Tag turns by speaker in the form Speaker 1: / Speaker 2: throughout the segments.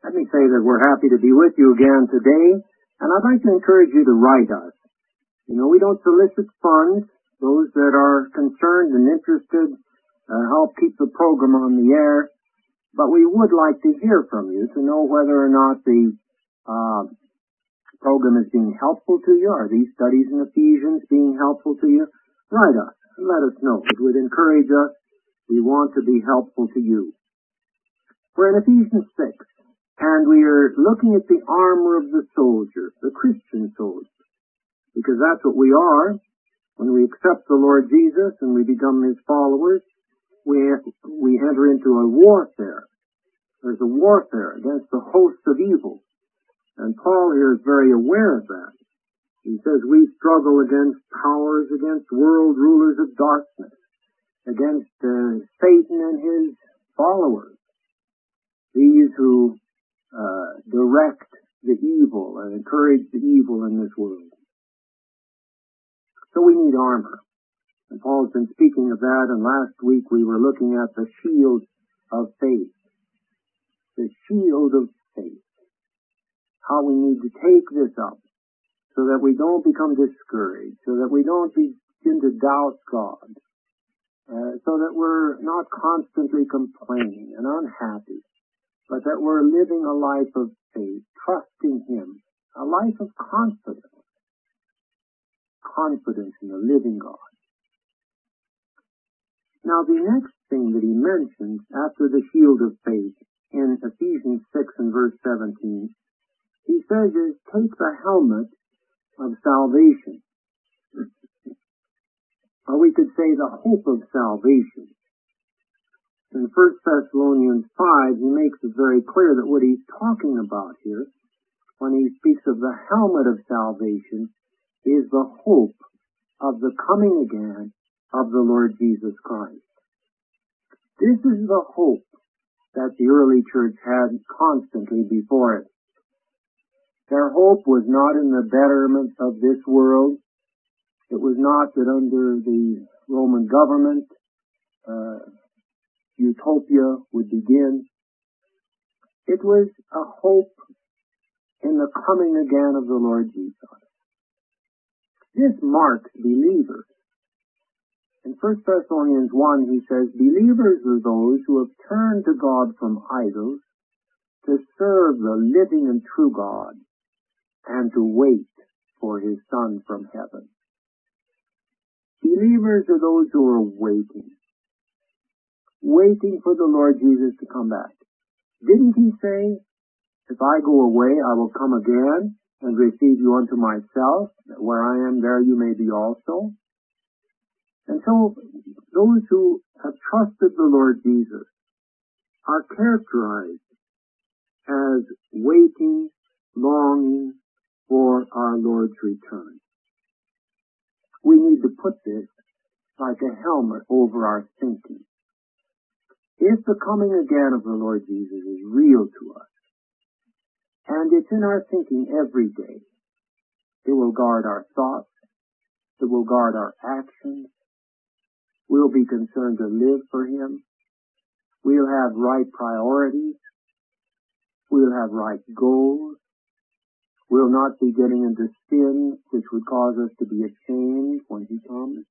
Speaker 1: Let me say that we're happy to be with you again today, and I'd like to encourage you to write us. You know, we don't solicit funds. Those that are concerned and interested help keep the program on the air, but we would like to hear from you to know whether or not the program is being helpful to you. Are these studies in Ephesians being helpful to you? Write us and let us know. It would encourage us. We want to be helpful to you. We're in Ephesians 6, and we are looking at the armor of the soldier, the Christian soldier, because that's what we are. When we accept the Lord Jesus and we become His followers, we enter into a warfare. There's a warfare against the hosts of evil. And Paul here is very aware of that. He says we struggle against powers, against world rulers of darkness, against Satan and his followers, these who direct the evil and encourage the evil in this world. So we need armor. And Paul's been speaking of that, and last week we were looking at the shield of faith. The shield of faith. How we need to take this up so that we don't become discouraged, so that we don't begin to doubt God, so that we're not constantly complaining and unhappy, but that we're living a life of faith, trusting Him, a life of confidence in the living God. Now the next thing that he mentions after the shield of faith in Ephesians 6 and verse 17, he says is, take the helmet of salvation. Or we could say the hope of salvation. In 1 Thessalonians 5, he makes it very clear that what he's talking about here, when he speaks of the helmet of salvation, is the hope of the coming again of the Lord Jesus Christ. This is the hope that the early church had constantly before it. Their hope was not in the betterment of this world. It was not that under the Roman government utopia would begin. It was a hope in the coming again of the Lord Jesus. This marks believers. In 1 Thessalonians 1, he says, believers are those who have turned to God from idols to serve the living and true God and to wait for His Son from heaven. Believers are those who are waiting for the Lord Jesus to come back. Didn't He say, if I go away, I will come again and receive you unto myself, that where I am, there you may be also? And so, those who have trusted the Lord Jesus are characterized as waiting, longing for our Lord's return. We need to put this like a helmet over our thinking. If the coming again of the Lord Jesus is real to us, and it's in our thinking every day, it will guard our thoughts, it will guard our actions, we'll be concerned to live for Him, we'll have right priorities, we'll have right goals, we'll not be getting into sin which would cause us to be ashamed when He comes.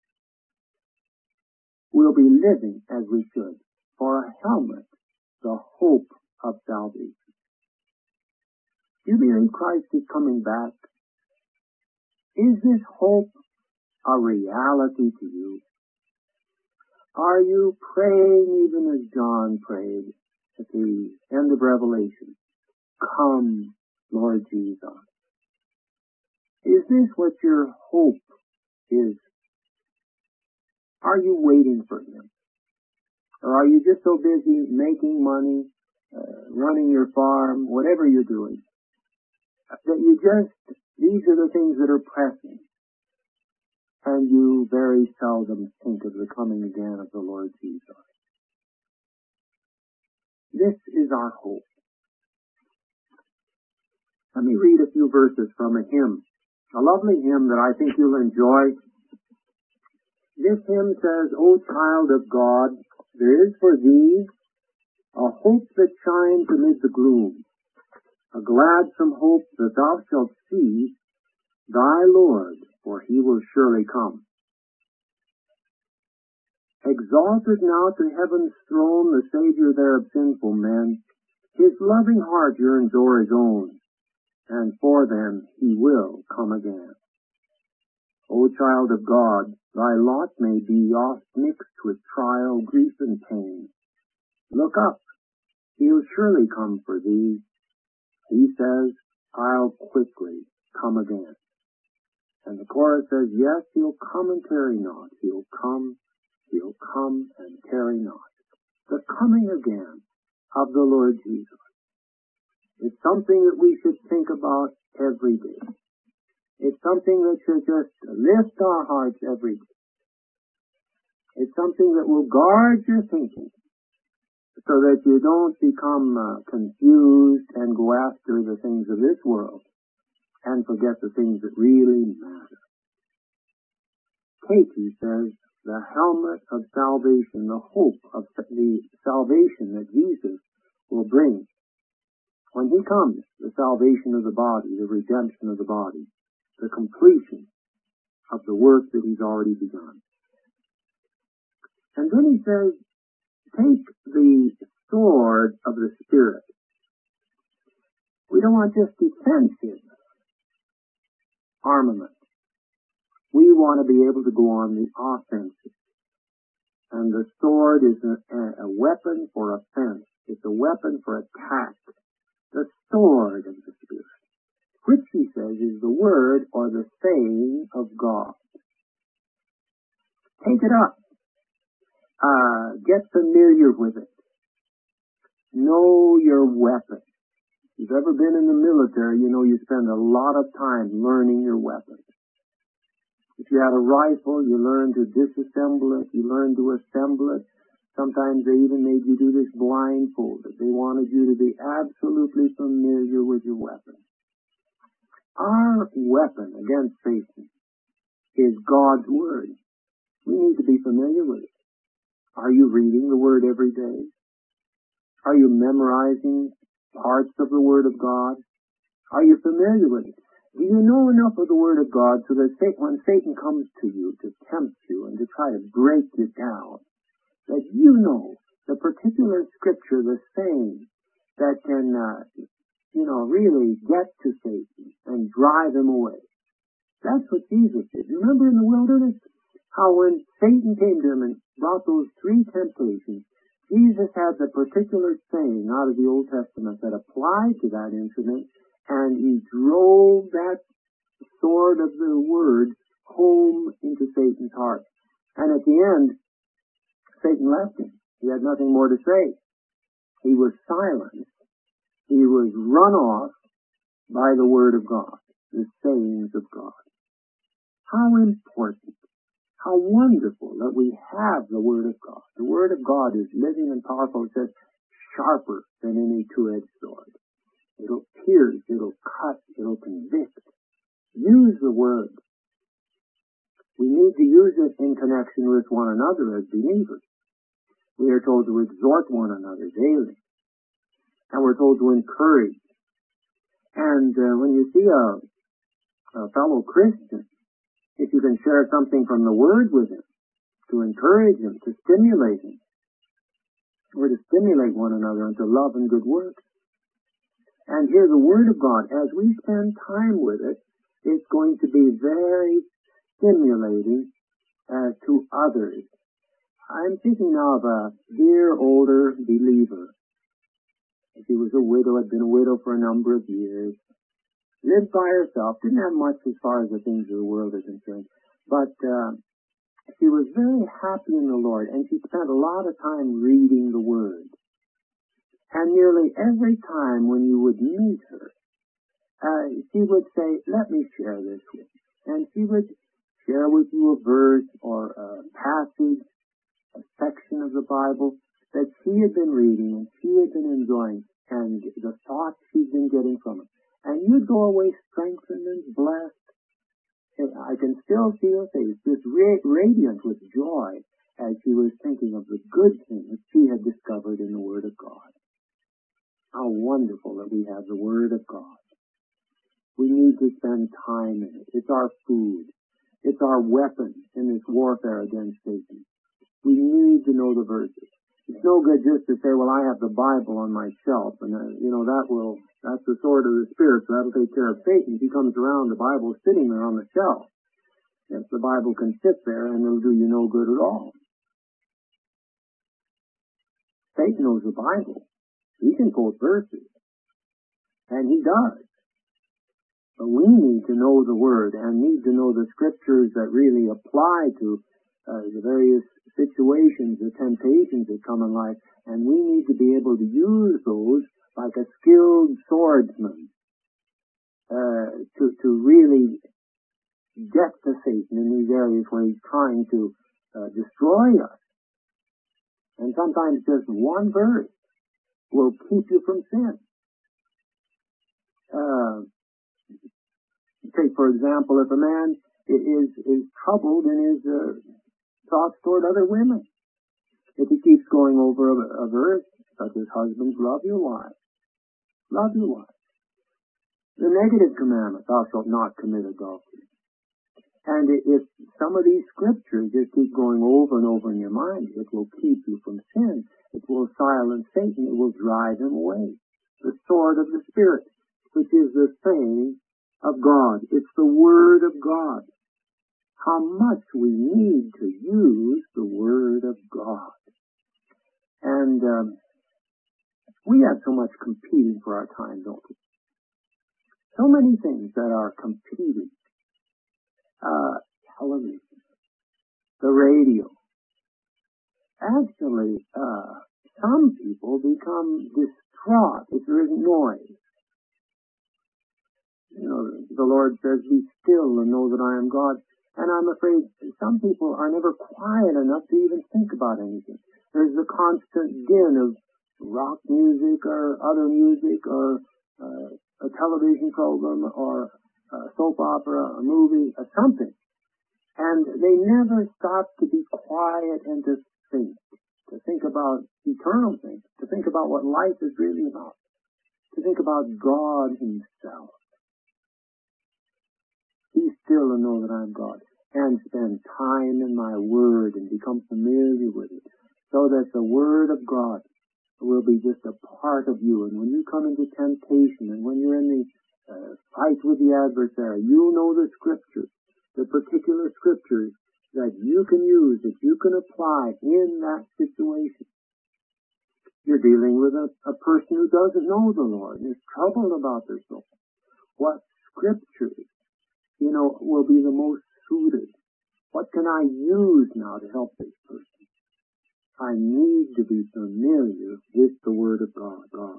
Speaker 1: We'll be living as we should, for a helmet, the hope of salvation. Do you believe Christ is coming back? Is this hope a reality to you? Are you praying even as John prayed at the end of Revelation? Come, Lord Jesus. Is this what your hope is? Are you waiting for Him? Or are you just so busy making money, running your farm, whatever you're doing, that these are the things that are pressing, and you very seldom think of the coming again of the Lord Jesus? This is our hope. Let me read a few verses from a hymn, a lovely hymn that I think you'll enjoy. This hymn says, O child of God, there is for thee a hope that shines amid the gloom, a gladsome hope that thou shalt see thy Lord, for he will surely come. Exalted now to heaven's throne, the Savior there of sinful men, his loving heart yearns o'er his own, and for them he will come again. O child of God, thy lot may be oft mixed with trial, grief, and pain. Look up, he'll surely come for thee. He says, I'll quickly come again. And the chorus says, yes, he'll come and tarry not. He'll come and tarry not. The coming again of the Lord Jesus. It's something that we should think about every day. It's something that should just lift our hearts every day. It's something that will guard your thinking so that you don't become confused and go after the things of this world and forget the things that really matter. Take, he says, the helmet of salvation, the hope of the salvation that Jesus will bring. When he comes, the salvation of the body, the redemption of the body, the completion of the work that he's already begun. And then he says, take the sword of the Spirit. We don't want just defensive armament. We want to be able to go on the offensive. And the sword is a weapon for offense. It's a weapon for attack. The sword of the Spirit, which he says is the word or the saying of God. Take it up. Get familiar with it. Know your weapon. If you've ever been in the military, you know you spend a lot of time learning your weapon. If you had a rifle, you learn to disassemble it, you learn to assemble it. Sometimes they even made you do this blindfolded. They wanted you to be absolutely familiar with your weapon. Our weapon against Satan is God's Word. We need to be familiar with it. Are you reading the Word every day? Are you memorizing parts of the Word of God? Are you familiar with it? Do you know enough of the Word of God so that when Satan comes to you to tempt you and to try to break you down, that you know the particular scripture, the saying that can, really get to Satan and drive him away? That's what Jesus did. Remember in the wilderness how when Satan came to him and brought those three temptations, Jesus had the particular saying out of the Old Testament that applied to that incident, and he drove that sword of the Word home into Satan's heart. And at the end, Satan left him. He had nothing more to say. He was silenced. He was run off by the Word of God, the sayings of God. How important, how wonderful that we have the Word of God. The Word of God is living and powerful. It says, sharper than any two-edged sword. It'll pierce, it'll cut, it'll convict. Use the Word. We need to use it in connection with one another as believers. We are told to exhort one another daily. And we're told to encourage. And when you see a fellow Christian, if you can share something from the Word with him, to encourage him, to stimulate him, or to stimulate one another into love and good works. And here the Word of God, as we spend time with it, it's going to be very stimulating to others. I'm thinking now of a dear older believer. She was a widow, had been a widow for a number of years, lived by herself, didn't have much as far as the things of the world are concerned, but she was very happy in the Lord, and she spent a lot of time reading the Word. And nearly every time when you would meet her, she would say, let me share this with you. And she would share with you a verse or a passage, a section of the Bible that she had been reading and she had been enjoying, and the thoughts she'd been getting from it. And you'd go away strengthened and blessed. I can still see her face, just radiant with joy as she was thinking of the good things she had discovered in the Word of God. How wonderful that we have the Word of God. We need to spend time in it. It's our food. It's our weapon in this warfare against Satan. We need to know the verses. It's no good just to say, well, I have the Bible on my shelf, and that's the sword of the Spirit, so that'll take care of Satan. If he comes around, the Bible's sitting there on the shelf. Yes, the Bible can sit there and it'll do you no good at all. Satan knows the Bible. He can quote verses. And he does. But we need to know the Word and need to know the Scriptures that really apply to the various situations, the temptations that come in life. And we need to be able to use those like a skilled swordsman to really get to Satan in these areas where he's trying to destroy us. And sometimes just one verse will keep you from sin. Take, for example, if a man is troubled in his thoughts toward other women, if he keeps going over a verse such as husbands, love your wives. Love your wives. The negative commandment, thou shalt not commit adultery. And if some of these scriptures just keep going over and over in your mind, it will keep you from sin. It will silence Satan. It will drive him away. The sword of the Spirit, which is the saying of God. It's the Word of God. How much we need to use the Word of God. And we have so much competing for our time, don't we? So many things that are competing. Television, the radio. Actually, some people become distraught if there isn't noise. You know, the Lord says, be still and know that I am God. And I'm afraid some people are never quiet enough to even think about anything. There's the constant din of rock music or other music or a television program or a soap opera, a movie, or something. And they never stop to be quiet and to think about eternal things, to think about what life is really about, to think about God Himself. Be still and know that I am God, and spend time in my Word and become familiar with it, so that the Word of God will be just a part of you. And when you come into temptation and when you're in the fight with the adversary, you'll know the Scriptures, the particular Scriptures that you can use, that you can apply in that situation. You're dealing with a person who doesn't know the Lord and is troubled about their soul. What Scriptures, will be the most suited? What can I use now to help this person? I need to be familiar with the Word of God.